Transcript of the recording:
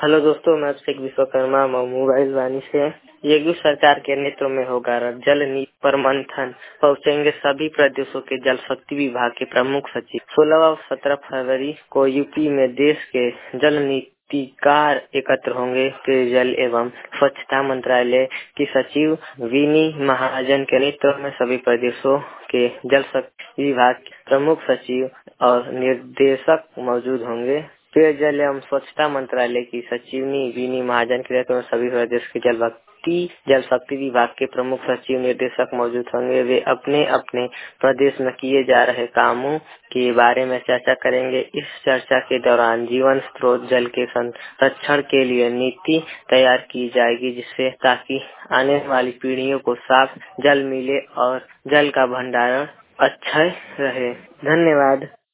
Hello दोस्तों, मैं अभिषेक Vishwakarma mobile वाणी से। योगी सरकार के नेतृत्व में होगा जल नीति पर मंथन, पहुंचेंगे सभी प्रदेशों के जल शक्ति विभाग के प्रमुख सचिव। 16 और 17 फरवरी को यूपी में देश के जल नीतिकार एकत्र होंगे। पेयजल एवं स्वच्छता मंत्रालय की सचिव विनी महाजन के नेतृत्व में सभी प्रदेशों के जल शक्ति विभाग के प्रमुख सचिव और निर्देशक मौजूद होंगे। पेयजल एवं स्वच्छता मंत्रालय की सचिवनी विनी महाजन के नेतृत्व में सभी प्रदेश के जल शक्ति विभाग के प्रमुख सचिव निर्देशक मौजूद होंगे। वे अपने अपने प्रदेश में किए जा रहे कामों के बारे में चर्चा करेंगे। इस चर्चा के दौरान जीवन स्रोत जल के संरक्षण के लिए नीति तैयार की जाएगी, जिससे ताकि आने वाली पीढ़ियों को साफ जल मिले और जल का भंडारण अच्छा रहे। धन्यवाद।